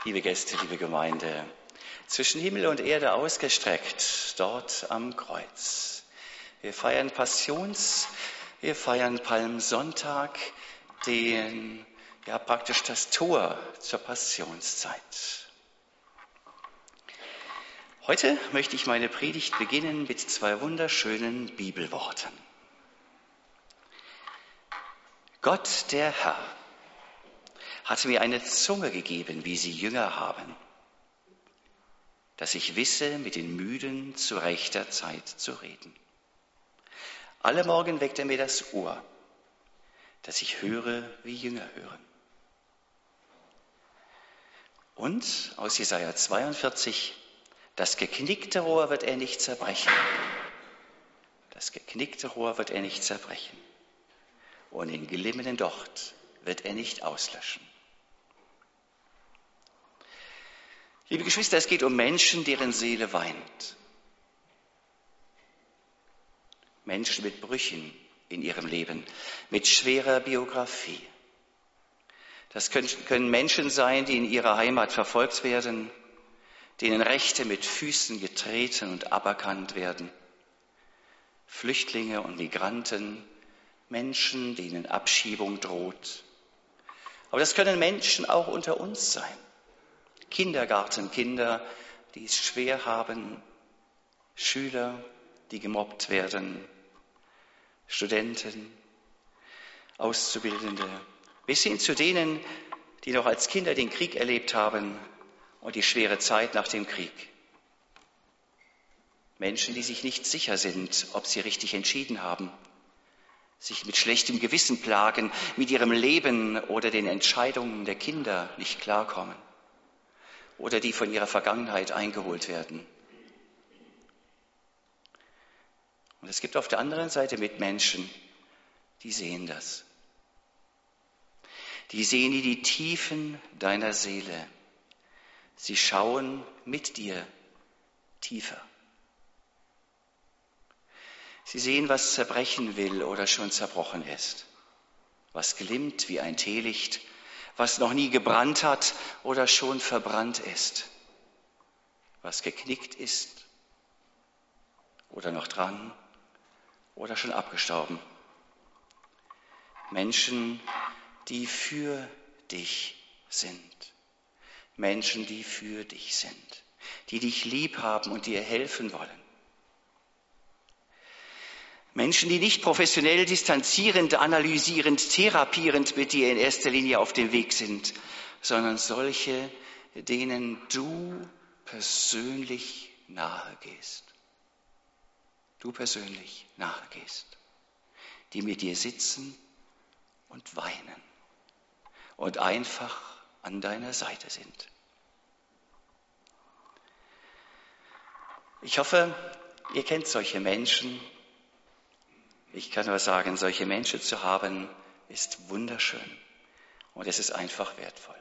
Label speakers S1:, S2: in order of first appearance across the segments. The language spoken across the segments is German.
S1: Liebe Gäste, liebe Gemeinde, zwischen Himmel und Erde ausgestreckt, dort am Kreuz. Wir feiern wir feiern Palmsonntag, praktisch das Tor zur Passionszeit. Heute möchte ich meine Predigt beginnen mit 2 wunderschönen Bibelworten. Gott, der Herr, hat mir eine Zunge gegeben, wie sie Jünger haben, dass ich wisse, mit den Müden zu rechter Zeit zu reden. Alle Morgen weckt er mir das Ohr, dass ich höre, wie Jünger hören. Und aus Jesaja 42, das geknickte Rohr wird er nicht zerbrechen. Das geknickte Rohr wird er nicht zerbrechen. Und den glimmenden Docht wird er nicht auslöschen. Liebe Geschwister, es geht um Menschen, deren Seele weint. Menschen mit Brüchen in ihrem Leben, mit schwerer Biografie. Das können Menschen sein, die in ihrer Heimat verfolgt werden, denen Rechte mit Füßen getreten und aberkannt werden. Flüchtlinge und Migranten, Menschen, denen Abschiebung droht. Aber das können Menschen auch unter uns sein. Kindergartenkinder, die es schwer haben, Schüler, die gemobbt werden, Studenten, Auszubildende, bis hin zu denen, die noch als Kinder den Krieg erlebt haben und die schwere Zeit nach dem Krieg. Menschen, die sich nicht sicher sind, ob sie richtig entschieden haben, sich mit schlechtem Gewissen plagen, mit ihrem Leben oder den Entscheidungen der Kinder nicht klarkommen oder die von ihrer Vergangenheit eingeholt werden. Und es gibt auf der anderen Seite Mitmenschen, die sehen das. Die sehen in die Tiefen deiner Seele. Sie schauen mit dir tiefer. Sie sehen, was zerbrechen will oder schon zerbrochen ist, was glimmt wie ein Teelicht, was noch nie gebrannt hat oder schon verbrannt ist, was geknickt ist oder noch dran oder schon abgestorben. Menschen, die für dich sind. Menschen, die für dich sind, die dich lieb haben und dir helfen wollen. Menschen, die nicht professionell distanzierend, analysierend, therapierend mit dir in erster Linie auf dem Weg sind, sondern solche, denen du persönlich nahe gehst. Du persönlich nahe gehst, die mit dir sitzen und weinen und einfach an deiner Seite sind. Ich hoffe, ihr kennt solche Menschen. Ich kann nur sagen, solche Menschen zu haben, ist wunderschön und es ist einfach wertvoll.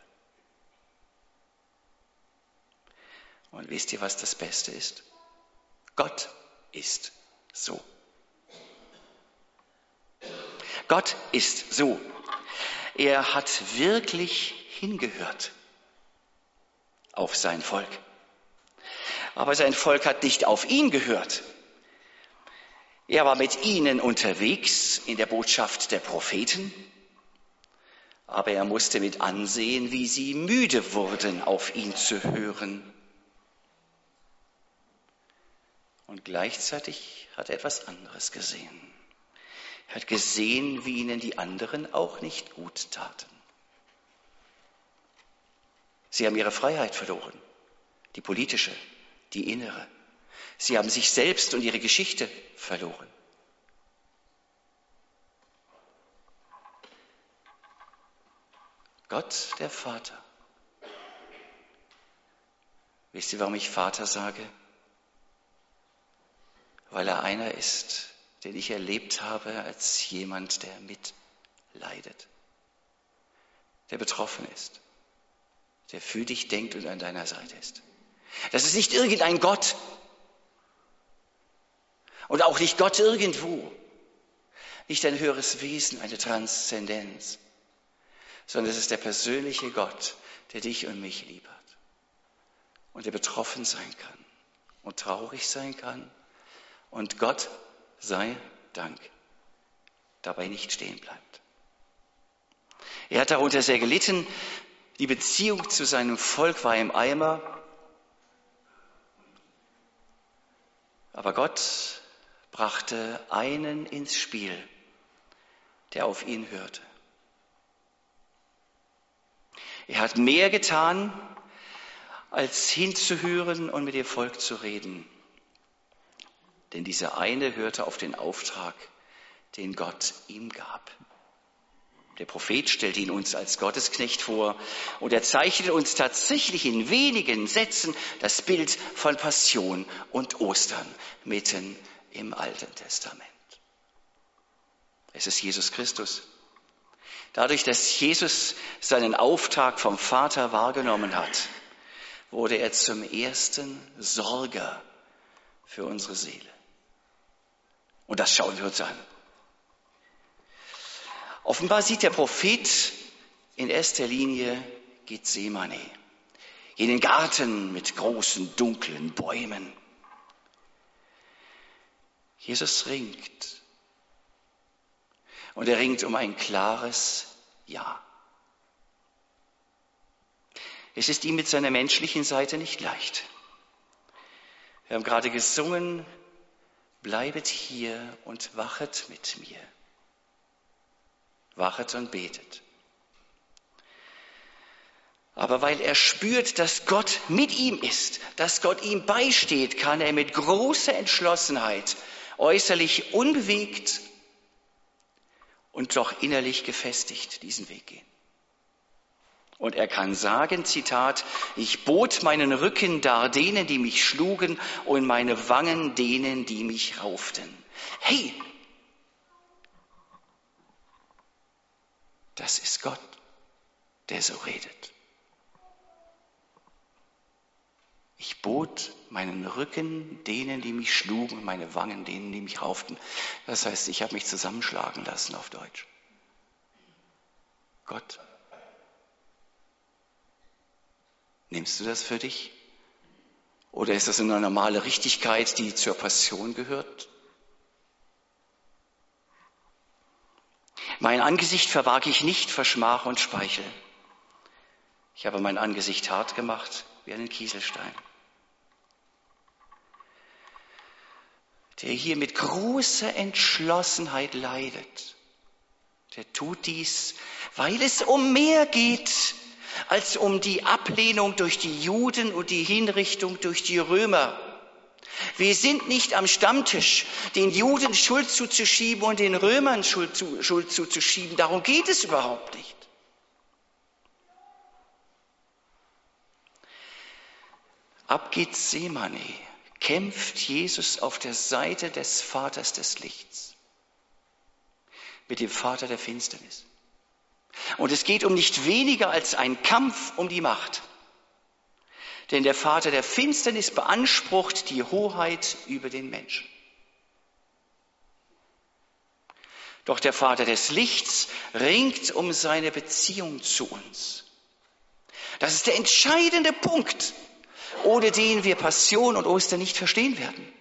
S1: Und wisst ihr, was das Beste ist? Gott ist so. Gott ist so. Er hat wirklich hingehört auf sein Volk. Aber sein Volk hat nicht auf ihn gehört. Er war mit ihnen unterwegs in der Botschaft der Propheten, aber er musste mit ansehen, wie sie müde wurden, auf ihn zu hören. Und gleichzeitig hat er etwas anderes gesehen. Er hat gesehen, wie ihnen die anderen auch nicht gut taten. Sie haben ihre Freiheit verloren, die politische, die innere. Sie haben sich selbst und ihre Geschichte verloren. Gott, der Vater. Wisst ihr, warum ich Vater sage? Weil er einer ist, den ich erlebt habe als jemand, der mitleidet, der betroffen ist, der für dich denkt und an deiner Seite ist. Das ist nicht irgendein Gott und auch nicht Gott irgendwo, nicht ein höheres Wesen, eine Transzendenz, sondern es ist der persönliche Gott, der dich und mich lieb hat. und er betroffen sein kann und traurig sein kann und Gott sei Dank dabei nicht stehen bleibt. Er hat darunter sehr gelitten, die Beziehung zu seinem Volk war im Eimer, aber Gott brachte einen ins Spiel, der auf ihn hörte. Er hat mehr getan, als hinzuhören und mit dem Volk zu reden. Denn dieser eine hörte auf den Auftrag, den Gott ihm gab. Der Prophet stellt ihn uns als Gottesknecht vor und er zeichnet uns tatsächlich in wenigen Sätzen das Bild von Passion und Ostern mitten im Alten Testament. Es ist Jesus Christus. Dadurch, dass Jesus seinen Auftrag vom Vater wahrgenommen hat, wurde er zum ersten Sorger für unsere Seele. Und das schauen wir uns an. Offenbar sieht der Prophet in erster Linie Gethsemane, jenen Garten mit großen, dunklen Bäumen. Jesus ringt. Und er ringt um ein klares Ja. Es ist ihm mit seiner menschlichen Seite nicht leicht. Wir haben gerade gesungen, bleibet hier und wachet mit mir. Wachet und betet. Aber weil er spürt, dass Gott mit ihm ist, dass Gott ihm beisteht, kann er mit großer Entschlossenheit, äußerlich unbewegt und doch innerlich gefestigt diesen Weg gehen. Und er kann sagen, Zitat, ich bot meinen Rücken dar denen, die mich schlugen, und meine Wangen denen, die mich rauften. Hey, das ist Gott, der so redet. Ich bot meinen Rücken denen, die mich schlugen, und meine Wangen denen, die mich rauften. Das heißt, ich habe mich zusammenschlagen lassen auf Deutsch. Gott, nimmst du das für dich? Oder ist das eine normale Richtigkeit, die zur Passion gehört? Mein Angesicht verbarg ich nicht vor Schmach und Speichel. Ich habe mein Angesicht hart gemacht wie einen Kieselstein. Der hier mit großer Entschlossenheit leidet, der tut dies, weil es um mehr geht als um die Ablehnung durch die Juden und die Hinrichtung durch die Römer. Wir sind nicht am Stammtisch, den Juden Schuld zuzuschieben und den Römern Schuld zuzuschieben. Darum geht es überhaupt nicht. Ab Gethsemane kämpft Jesus auf der Seite des Vaters des Lichts mit dem Vater der Finsternis. Und es geht um nicht weniger als einen Kampf um die Macht. Denn der Vater der Finsternis beansprucht die Hoheit über den Menschen. Doch der Vater des Lichts ringt um seine Beziehung zu uns. Das ist der entscheidende Punkt, ohne den wir Passion und Ostern nicht verstehen werden.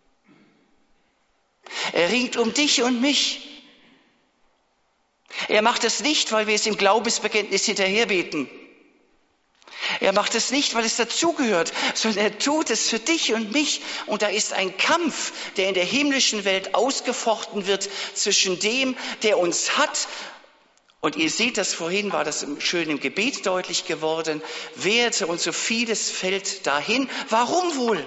S1: Er ringt um dich und mich. Er macht es nicht, weil wir es im Glaubensbekenntnis hinterherbeten. Er macht es nicht, weil es dazugehört, sondern er tut es für dich und mich. Und da ist ein Kampf, der in der himmlischen Welt ausgefochten wird zwischen dem, der uns hat. Und ihr seht das, vorhin war das schön im Gebet deutlich geworden. Werte und so vieles fällt dahin. Warum wohl?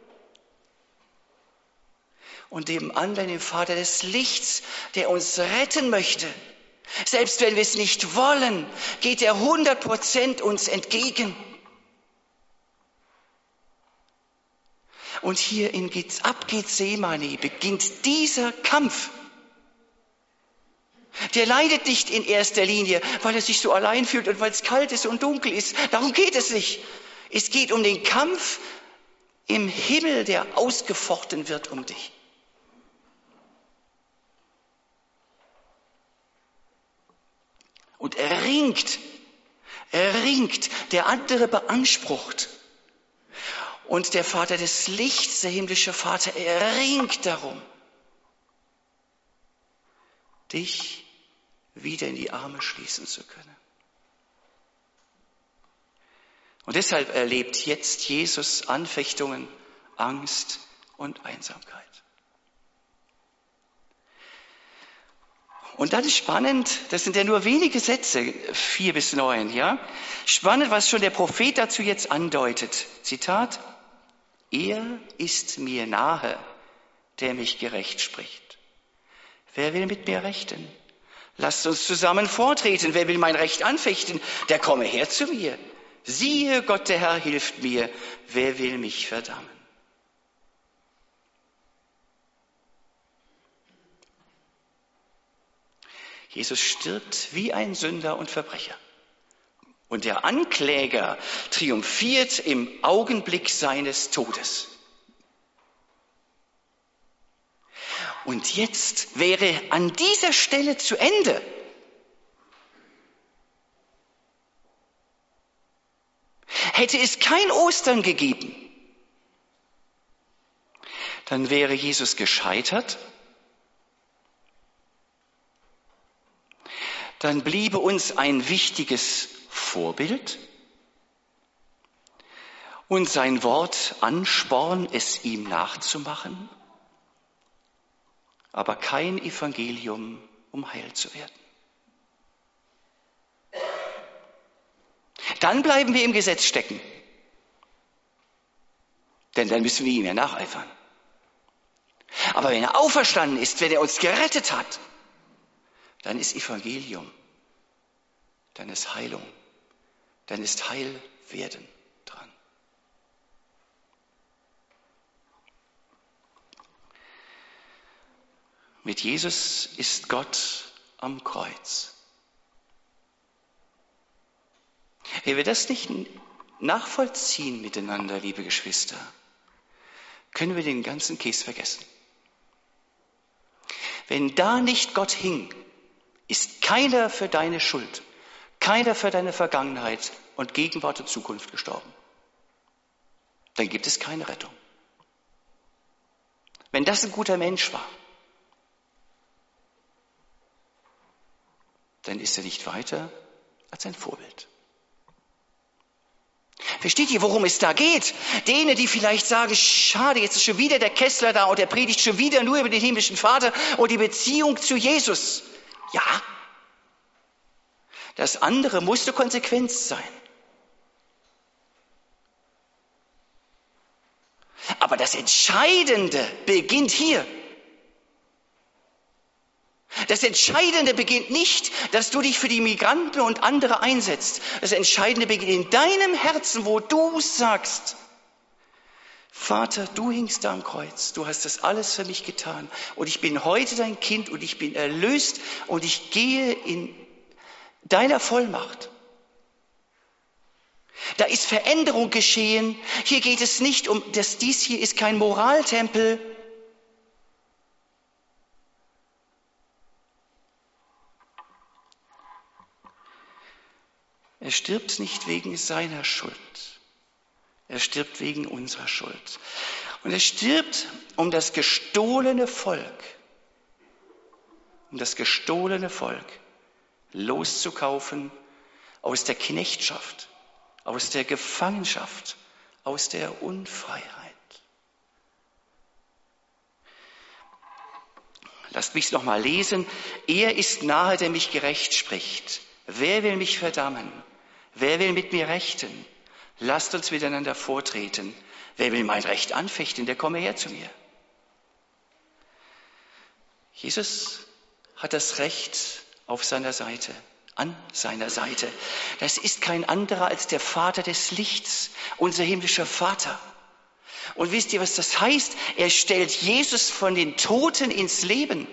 S1: Und dem anderen, dem Vater des Lichts, der uns retten möchte. Selbst wenn wir es nicht wollen, geht er 100% uns entgegen. Und hier ab Gethsemane beginnt dieser Kampf. Der leidet nicht in erster Linie, weil er sich so allein fühlt und weil es kalt ist und dunkel ist. Darum geht es nicht. Es geht um den Kampf im Himmel, der ausgefochten wird um dich. Und er ringt, der andere beansprucht. Und der Vater des Lichts, der himmlische Vater, er ringt darum, dich wieder in die Arme schließen zu können. Und deshalb erlebt jetzt Jesus Anfechtungen, Angst und Einsamkeit. Und dann ist spannend, das sind ja nur wenige Sätze, 4-9, ja. Spannend, was schon der Prophet dazu jetzt andeutet. Zitat: Er ist mir nahe, der mich gerecht spricht. Wer will mit mir rechten? Lasst uns zusammen vortreten. Wer will mein Recht anfechten? Der komme her zu mir. Siehe, Gott, der Herr hilft mir. Wer will mich verdammen? Jesus stirbt wie ein Sünder und Verbrecher. Und der Ankläger triumphiert im Augenblick seines Todes. Und jetzt wäre an dieser Stelle zu Ende. Hätte es kein Ostern gegeben, dann wäre Jesus gescheitert. Dann bliebe uns ein wichtiges Vorbild und sein Wort Ansporn, es ihm nachzumachen, aber kein Evangelium, um heil zu werden. Dann bleiben wir im Gesetz stecken, denn dann müssen wir ihm ja nacheifern. Aber wenn er auferstanden ist, wenn er uns gerettet hat, dann ist Evangelium, dann ist Heilung, dann ist Heilwerden dran. Mit Jesus ist Gott am Kreuz. Wenn wir das nicht nachvollziehen miteinander, liebe Geschwister, können wir den ganzen Käse vergessen. Wenn da nicht Gott hing, ist keiner für deine Schuld, keiner für deine Vergangenheit und Gegenwart und Zukunft gestorben. Dann gibt es keine Rettung. Wenn das ein guter Mensch war, dann ist er nicht weiter als ein Vorbild. Versteht ihr, worum es da geht? Denen, die vielleicht sagen, schade, jetzt ist schon wieder der Kessler da und er predigt schon wieder nur über den himmlischen Vater und die Beziehung zu Jesus. Ja, das andere musste Konsequenz sein. Aber das Entscheidende beginnt hier. Das Entscheidende beginnt nicht, dass du dich für die Migranten und andere einsetzt. Das Entscheidende beginnt in deinem Herzen, wo du sagst, Vater, du hingst da am Kreuz, du hast das alles für mich getan und ich bin heute dein Kind und ich bin erlöst und ich gehe in deiner Vollmacht. Da ist Veränderung geschehen. Hier geht es nicht um, dies hier ist kein Moraltempel. Er stirbt nicht wegen seiner Schuld. Er stirbt wegen unserer Schuld. Und er stirbt, um das gestohlene Volk loszukaufen aus der Knechtschaft, aus der Gefangenschaft, aus der Unfreiheit. Lasst mich es nochmal lesen. Er ist nahe, der mich gerecht spricht. Wer will mich verdammen? Wer will mit mir rechten? Lasst uns miteinander vortreten. Wer will mein Recht anfechten, der komme her zu mir. Jesus hat das Recht auf seiner Seite, an seiner Seite. Das ist kein anderer als der Vater des Lichts, unser himmlischer Vater. Und wisst ihr, was das heißt? Er stellt Jesus von den Toten ins Leben.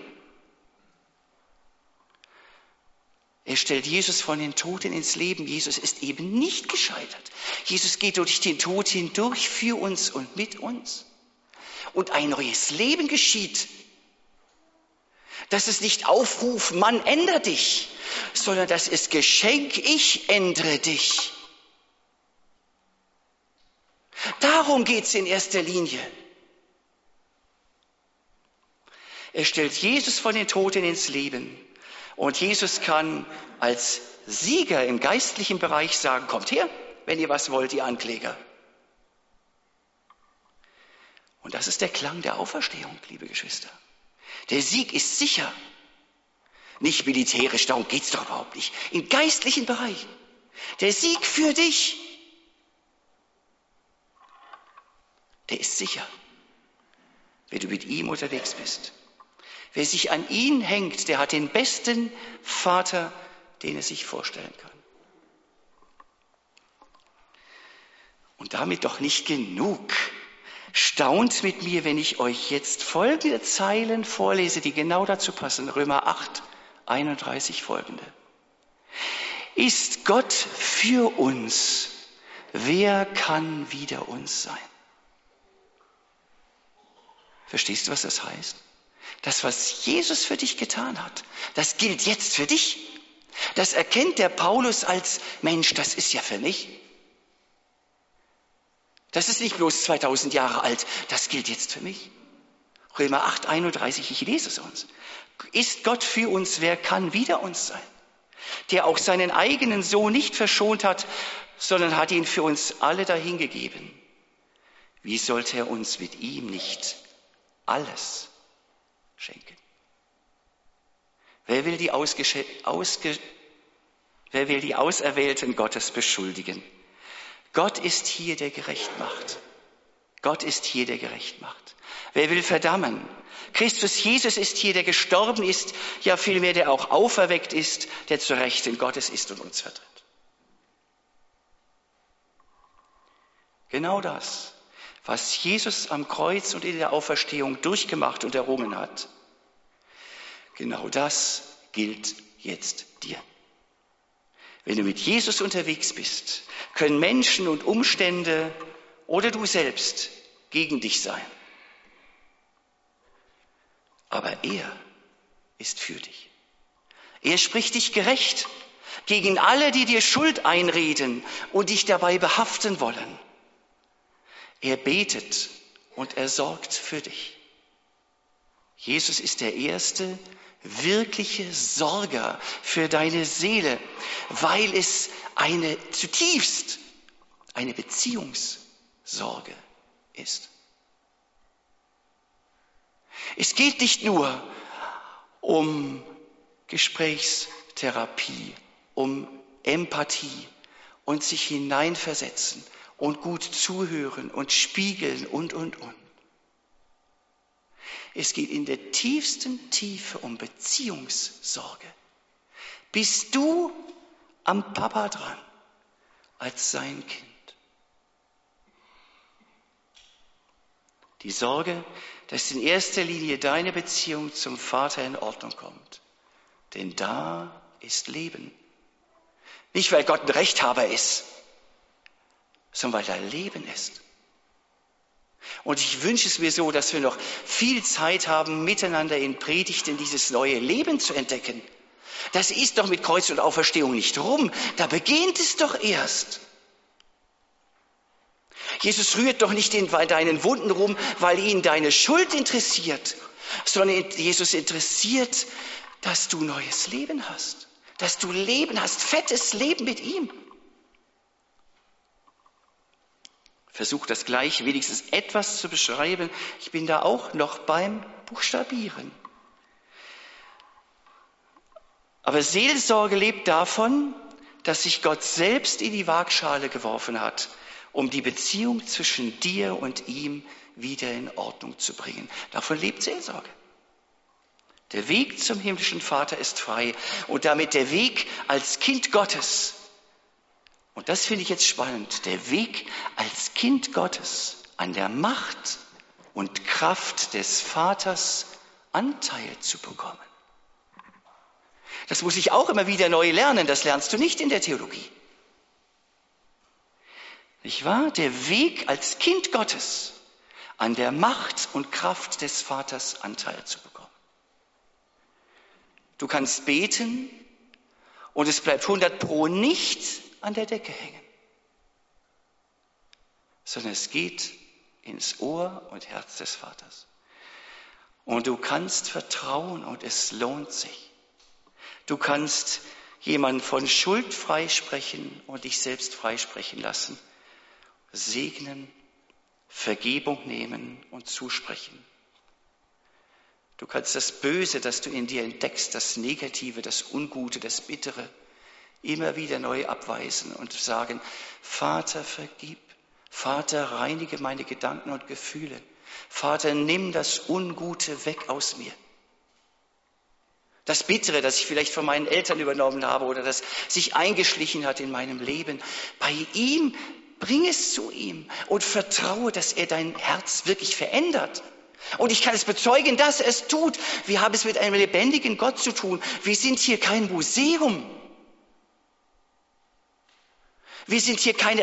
S1: Er stellt Jesus von den Toten ins Leben. Jesus ist eben nicht gescheitert. Jesus geht durch den Tod hindurch für uns und mit uns. Und ein neues Leben geschieht. Das ist nicht Aufruf, Mann, ändere dich, sondern das ist Geschenk, ich ändere dich. Darum geht es in erster Linie. Er stellt Jesus von den Toten ins Leben. Und Jesus kann als Sieger im geistlichen Bereich sagen, kommt her, wenn ihr was wollt, ihr Ankläger. Und das ist der Klang der Auferstehung, liebe Geschwister. Der Sieg ist sicher. Nicht militärisch, darum geht es doch überhaupt nicht. Im geistlichen Bereich. Der Sieg für dich, der ist sicher, wenn du mit ihm unterwegs bist. Wer sich an ihn hängt, der hat den besten Vater, den er sich vorstellen kann. Und damit doch nicht genug. Staunt mit mir, wenn ich euch jetzt folgende Zeilen vorlese, die genau dazu passen. Römer 8, 31 folgende. Ist Gott für uns, wer kann wider uns sein? Verstehst du, was das heißt? Das, was Jesus für dich getan hat, das gilt jetzt für dich. Das erkennt der Paulus als Mensch, das ist ja für mich. Das ist nicht bloß 2000 Jahre alt, das gilt jetzt für mich. Römer 8, 31, ich lese es uns. Ist Gott für uns, wer kann wider uns sein? Der auch seinen eigenen Sohn nicht verschont hat, sondern hat ihn für uns alle dahingegeben. Wie sollte er uns mit ihm nicht alles schenken? Wer will die Auserwählten Gottes beschuldigen? Gott ist hier, der gerecht macht. Gott ist hier, der gerecht macht. Wer will verdammen? Christus Jesus ist hier, der gestorben ist, ja vielmehr, der auch auferweckt ist, der zur Rechten Gottes ist und uns vertritt. Genau das, was Jesus am Kreuz und in der Auferstehung durchgemacht und errungen hat, genau das gilt jetzt dir. Wenn du mit Jesus unterwegs bist, können Menschen und Umstände oder du selbst gegen dich sein. Aber er ist für dich. Er spricht dich gerecht gegen alle, die dir Schuld einreden und dich dabei behaften wollen. Er betet und er sorgt für dich. Jesus ist der erste wirkliche Sorger für deine Seele, weil es zutiefst eine Beziehungssorge ist. Es geht nicht nur um Gesprächstherapie, um Empathie und sich hineinversetzen und gut zuhören und spiegeln und. Es geht in der tiefsten Tiefe um Beziehungssorge. Bist du am Papa dran als sein Kind? Die Sorge, dass in erster Linie deine Beziehung zum Vater in Ordnung kommt. Denn da ist Leben. Nicht, weil Gott ein Rechthaber ist, sondern weil da Leben ist. Und ich wünsche es mir so, dass wir noch viel Zeit haben, miteinander in Predigten dieses neue Leben zu entdecken. Das ist doch mit Kreuz und Auferstehung nicht rum. Da beginnt es doch erst. Jesus rührt doch nicht in deinen Wunden rum, weil ihn deine Schuld interessiert, sondern Jesus interessiert, dass du neues Leben hast. Dass du Leben hast, fettes Leben mit ihm. Versuch das gleich wenigstens etwas zu beschreiben. Ich bin da auch noch beim Buchstabieren. Aber Seelsorge lebt davon, dass sich Gott selbst in die Waagschale geworfen hat, um die Beziehung zwischen dir und ihm wieder in Ordnung zu bringen. Davon lebt Seelsorge. Der Weg zum himmlischen Vater ist frei und damit der Weg als Kind Gottes. Und das finde ich jetzt spannend, der Weg als Kind Gottes an der Macht und Kraft des Vaters Anteil zu bekommen. Das muss ich auch immer wieder neu lernen, das lernst du nicht in der Theologie. Nicht wahr? Der Weg als Kind Gottes an der Macht und Kraft des Vaters Anteil zu bekommen. Du kannst beten und es bleibt 100% nicht an der Decke hängen, sondern es geht ins Ohr und Herz des Vaters. Und du kannst vertrauen und es lohnt sich. Du kannst jemanden von Schuld freisprechen und dich selbst freisprechen lassen, segnen, Vergebung nehmen und zusprechen. Du kannst das Böse, das du in dir entdeckst, das Negative, das Ungute, das Bittere, immer wieder neu abweisen und sagen, Vater, vergib. Vater, reinige meine Gedanken und Gefühle. Vater, nimm das Ungute weg aus mir. Das Bittere, das ich vielleicht von meinen Eltern übernommen habe oder das sich eingeschlichen hat in meinem Leben. Bei ihm, bring es zu ihm und vertraue, dass er dein Herz wirklich verändert. Und ich kann es bezeugen, dass er es tut. Wir haben es mit einem lebendigen Gott zu tun. Wir sind hier kein Museum. Wir sind hier keine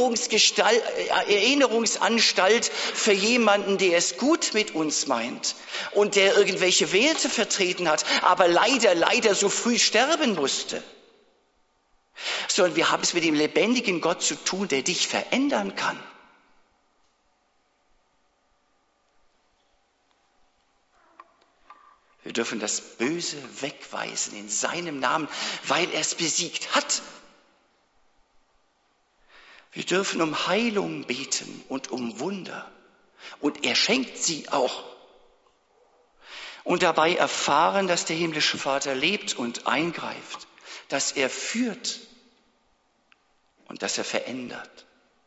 S1: Erinnerungsanstalt für jemanden, der es gut mit uns meint und der irgendwelche Werte vertreten hat, aber leider so früh sterben musste. Sondern wir haben es mit dem lebendigen Gott zu tun, der dich verändern kann. Wir dürfen das Böse wegweisen in seinem Namen, weil er es besiegt hat. Wir dürfen um Heilung beten und um Wunder. Und er schenkt sie auch. Und dabei erfahren, dass der himmlische Vater lebt und eingreift, dass er führt und dass er verändert.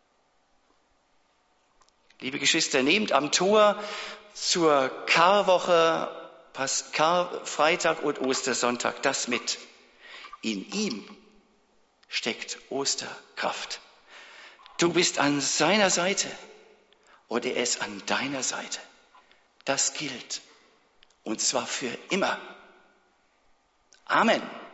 S1: Liebe Geschwister, nehmt am Tor zur Karwoche, Karfreitag und Ostersonntag das mit. In ihm steckt Osterkraft. Du bist an seiner Seite und er ist an deiner Seite. Das gilt. Und zwar für immer. Amen.